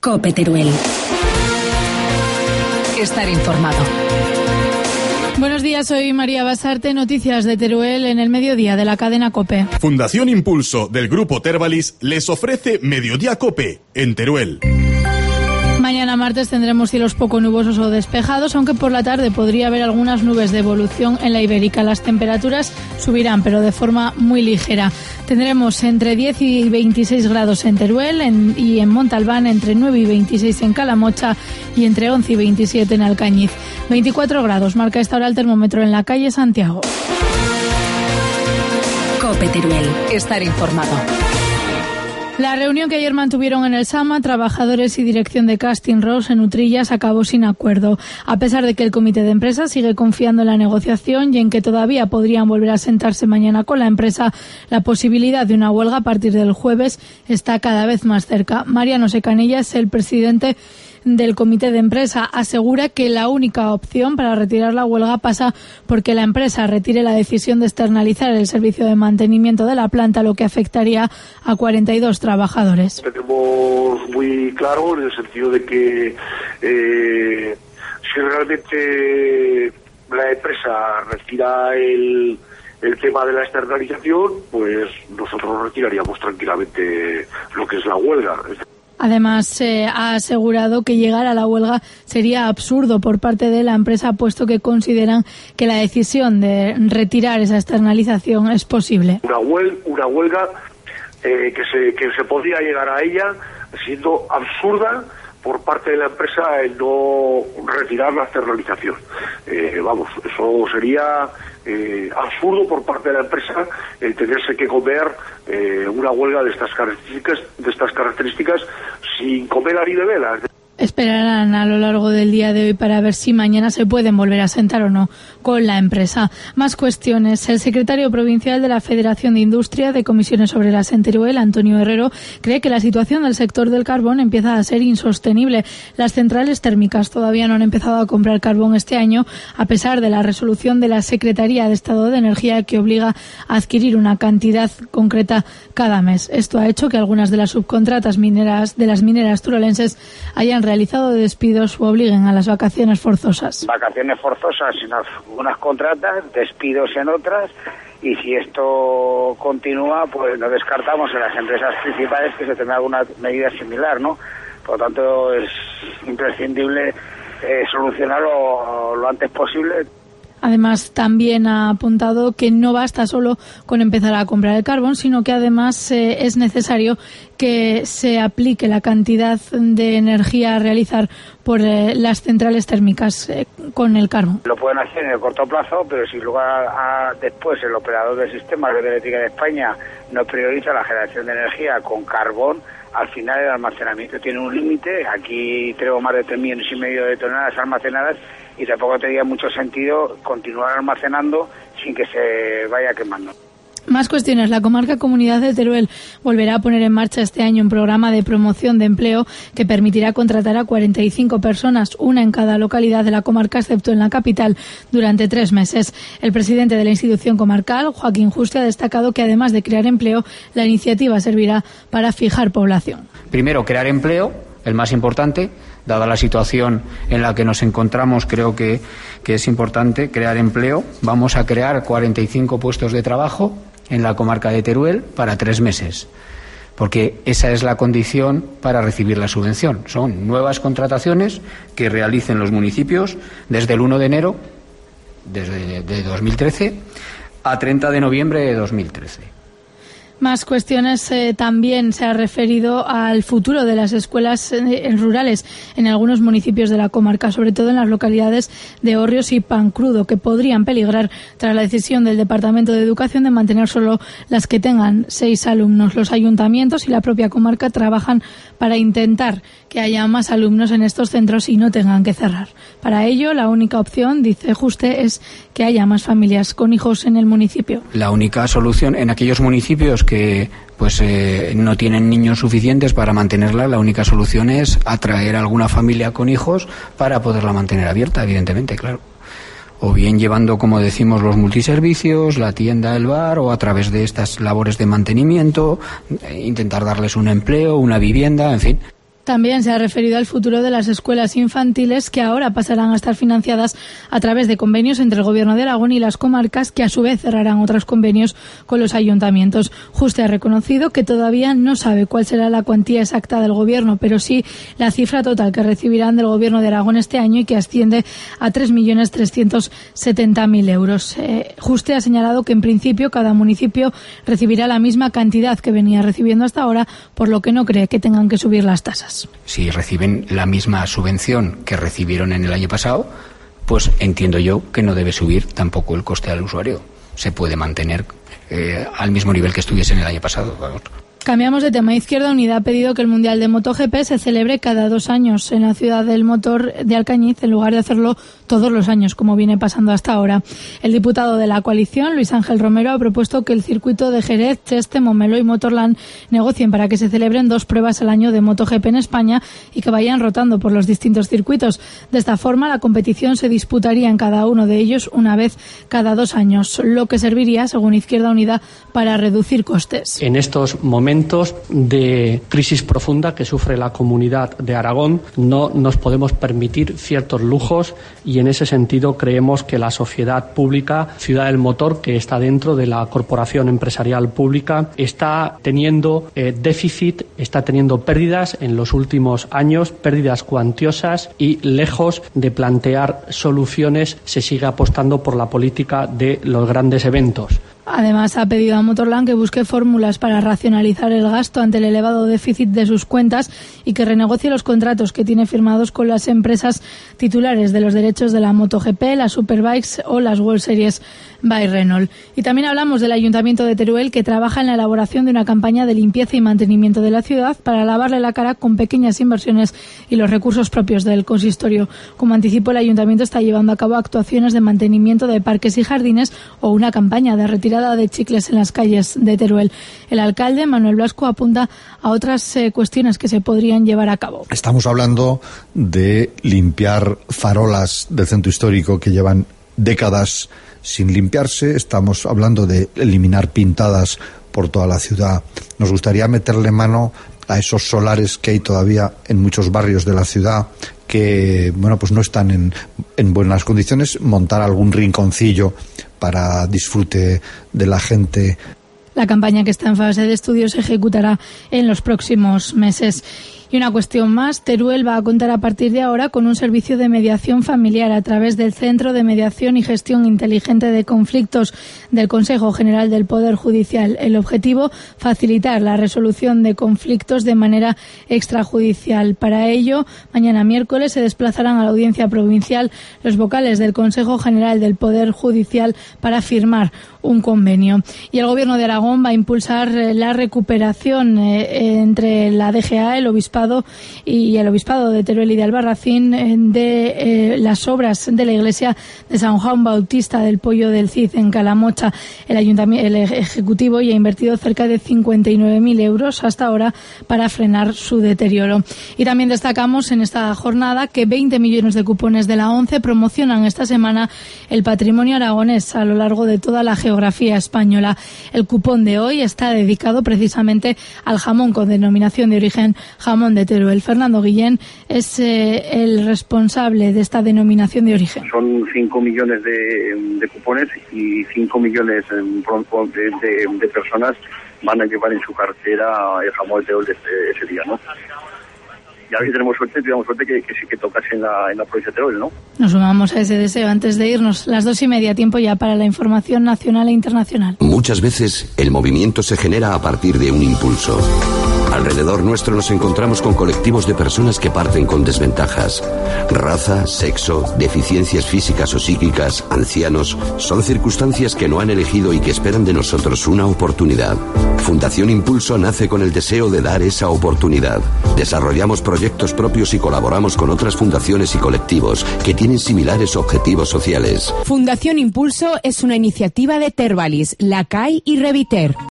COPE Teruel. Estar informado. Buenos días, soy María Basarte, noticias de Teruel en el mediodía de la cadena COPE. Fundación Impulso del Grupo Tervalis les ofrece Mediodía COPE en Teruel. Mañana martes tendremos cielos poco nubosos o despejados, aunque por la tarde podría haber algunas nubes de evolución en la Ibérica. Las temperaturas subirán, pero de forma muy ligera. Tendremos entre 10 y 26 grados en Teruel y en Montalbán, entre 9 y 26 en Calamocha y entre 11 y 27 en Alcañiz. 24 grados marca esta hora el termómetro en la calle Santiago. COPE Teruel. Estar informado. La reunión que ayer mantuvieron en el SAMA, trabajadores y dirección de Casting Rose en Utrillas, acabó sin acuerdo. A pesar de que el comité de empresa sigue confiando en la negociación y en que todavía podrían volver a sentarse mañana con la empresa, la posibilidad de una huelga a partir del jueves está cada vez más cerca. Mariano Secanillas, el presidente del comité de empresa, asegura que la única opción para retirar la huelga pasa porque la empresa retire la decisión de externalizar el servicio de mantenimiento de la planta, lo que afectaría a 42 trabajadores. Tenemos muy claro en el sentido de que si realmente la empresa retira el tema de la externalización, pues nosotros retiraríamos tranquilamente lo que es la huelga. Además, se ha asegurado que llegar a la huelga sería absurdo por parte de la empresa, puesto que consideran que la decisión de retirar esa externalización es posible. Una huelga que se podría llegar a ella siendo absurda por parte de la empresa el no retirar la externalización. Eso sería absurdo por parte de la empresa el tenerse que comer una huelga de estas características sin comer ni beber. Esperarán a lo largo del día de hoy para ver si mañana se pueden volver a sentar o no con la empresa. Más cuestiones. El secretario provincial de la Federación de Industria de Comisiones Obreras en Teruel, Antonio Herrero, cree que la situación del sector del carbón empieza a ser insostenible. Las centrales térmicas todavía no han empezado a comprar carbón este año, a pesar de la resolución de la Secretaría de Estado de Energía que obliga a adquirir una cantidad concreta cada mes. Esto ha hecho que algunas de las subcontratas de las mineras turolenses hayan realizado despidos o obliguen a las vacaciones forzosas. Vacaciones forzosas en algunas contratas, despidos en otras, y si esto continúa, pues no descartamos en las empresas principales que se tenga alguna medida similar, ¿no? Por lo tanto, es imprescindible solucionarlo lo antes posible. Además, también ha apuntado que no basta solo con empezar a comprar el carbón, sino que además es necesario que se aplique la cantidad de energía a realizar por las centrales térmicas con el carbón. Lo pueden hacer en el corto plazo, pero si luego después el operador del sistema de red eléctrica de España no prioriza la generación de energía con carbón, al final el almacenamiento tiene un límite. Aquí tenemos más de 3,5 millones de toneladas almacenadas y tampoco tendría mucho sentido continuar almacenando sin que se vaya quemando. Más cuestiones. La comarca Comunidad de Teruel volverá a poner en marcha este año un programa de promoción de empleo que permitirá contratar a 45 personas, una en cada localidad de la comarca, excepto en la capital, durante 3 meses. El presidente de la institución comarcal, Joaquín Juste, ha destacado que además de crear empleo, la iniciativa servirá para fijar población. Primero, crear empleo, el más importante. Dada la situación en la que nos encontramos, creo que es importante crear empleo. Vamos a crear 45 puestos de trabajo en la comarca de Teruel para 3 meses, porque esa es la condición para recibir la subvención. Son nuevas contrataciones que realicen los municipios desde el 1 de enero de 2013 a 30 de noviembre de 2013. Más cuestiones. También se ha referido al futuro de las escuelas rurales en algunos municipios de la comarca, sobre todo en las localidades de Hórreos y Pancrudo, que podrían peligrar tras la decisión del Departamento de Educación de mantener solo las que tengan 6 alumnos. Los ayuntamientos y la propia comarca trabajan para intentar que haya más alumnos en estos centros y no tengan que cerrar. Para ello, la única opción, dice Juste, es que haya más familias con hijos en el municipio. La única solución en aquellos municipios que no tienen niños suficientes para mantenerla, la única solución es atraer a alguna familia con hijos para poderla mantener abierta, evidentemente, claro. O bien llevando, como decimos, los multiservicios, la tienda, el bar, o a través de estas labores de mantenimiento, intentar darles un empleo, una vivienda, en fin. También se ha referido al futuro de las escuelas infantiles, que ahora pasarán a estar financiadas a través de convenios entre el Gobierno de Aragón y las comarcas, que a su vez cerrarán otros convenios con los ayuntamientos. Juste ha reconocido que todavía no sabe cuál será la cuantía exacta del Gobierno, pero sí la cifra total que recibirán del Gobierno de Aragón este año, y que asciende a 3.370.000 euros. Juste ha señalado que en principio cada municipio recibirá la misma cantidad que venía recibiendo hasta ahora, por lo que no cree que tengan que subir las tasas. Si reciben la misma subvención que recibieron en el año pasado, pues entiendo yo que no debe subir tampoco el coste al usuario. Se puede mantener al mismo nivel que estuviese en el año pasado. Vamos. Cambiamos de tema. Izquierda Unida ha pedido que el Mundial de MotoGP se celebre cada 2 años en la ciudad del motor de Alcañiz, en lugar de hacerlo todos los años, como viene pasando hasta ahora. El diputado de la coalición, Luis Ángel Romero, ha propuesto que el circuito de Jerez, Cheste, Momelo y Motorland negocien para que se celebren 2 pruebas al año de MotoGP en España y que vayan rotando por los distintos circuitos. De esta forma, la competición se disputaría en cada uno de ellos una vez cada 2 años, lo que serviría, según Izquierda Unida, para reducir costes. En estos momentos de crisis profunda que sufre la comunidad de Aragón, no nos podemos permitir ciertos lujos, y en ese sentido creemos que la sociedad pública Ciudad del Motor, que está dentro de la corporación empresarial pública, está teniendo déficit, está teniendo pérdidas en los últimos años, pérdidas cuantiosas, y lejos de plantear soluciones se sigue apostando por la política de los grandes eventos. Además, ha pedido a Motorland que busque fórmulas para racionalizar el gasto ante el elevado déficit de sus cuentas y que renegocie los contratos que tiene firmados con las empresas titulares de los derechos de la MotoGP, las Superbikes o las World Series by Renault. Y también hablamos del Ayuntamiento de Teruel, que trabaja en la elaboración de una campaña de limpieza y mantenimiento de la ciudad para lavarle la cara con pequeñas inversiones y los recursos propios del consistorio. Como anticipó, el Ayuntamiento está llevando a cabo actuaciones de mantenimiento de parques y jardines o una campaña de retirada de chicles en las calles de Teruel. El alcalde, Manuel Blasco, apunta a otras cuestiones que se podrían llevar a cabo. Estamos hablando de limpiar farolas del centro histórico que llevan décadas sin limpiarse. Estamos hablando de eliminar pintadas por toda la ciudad. Nos gustaría meterle mano a esos solares que hay todavía en muchos barrios de la ciudad que, bueno, pues no están en buenas condiciones, montar algún rinconcillo para disfrute de la gente. La campaña, que está en fase de estudio, se ejecutará en los próximos meses. Y una cuestión más, Teruel va a contar a partir de ahora con un servicio de mediación familiar a través del Centro de Mediación y Gestión Inteligente de Conflictos del Consejo General del Poder Judicial. El objetivo, facilitar la resolución de conflictos de manera extrajudicial. Para ello, mañana miércoles se desplazarán a la Audiencia Provincial los vocales del Consejo General del Poder Judicial para firmar un convenio. Y el Gobierno de Aragón va a impulsar la recuperación entre la DGA, el Obispado y el Obispado de Teruel y de Albarracín de las obras de la iglesia de San Juan Bautista del Pollo del Cid en Calamocha. El Ejecutivo ya ha invertido cerca de 59.000 euros hasta ahora para frenar su deterioro. Y también destacamos en esta jornada que 20 millones de cupones de la ONCE promocionan esta semana el patrimonio aragonés a lo largo de toda la geografía española. El cupón de hoy está dedicado precisamente al jamón con denominación de origen jamón de Teruel. Fernando Guillén es el responsable de esta denominación de origen. Son 5 millones de cupones y 5 millones de personas van a llevar en su cartera el jamón de Teruel de ese día, ¿no? Y a ver si tenemos suerte que sí que tocase en la provincia de Teruel, ¿no? Nos sumamos a ese deseo. Antes de irnos, las 2:30, tiempo ya para la información nacional e internacional. Muchas veces el movimiento se genera a partir de un impulso. Alrededor nuestro nos encontramos con colectivos de personas que parten con desventajas. Raza, sexo, deficiencias físicas o psíquicas, ancianos, son circunstancias que no han elegido y que esperan de nosotros una oportunidad. Fundación Impulso nace con el deseo de dar esa oportunidad. Desarrollamos proyectos propios y colaboramos con otras fundaciones y colectivos que tienen similares objetivos sociales. Fundación Impulso es una iniciativa de Tervalis, La CAI y Reviter.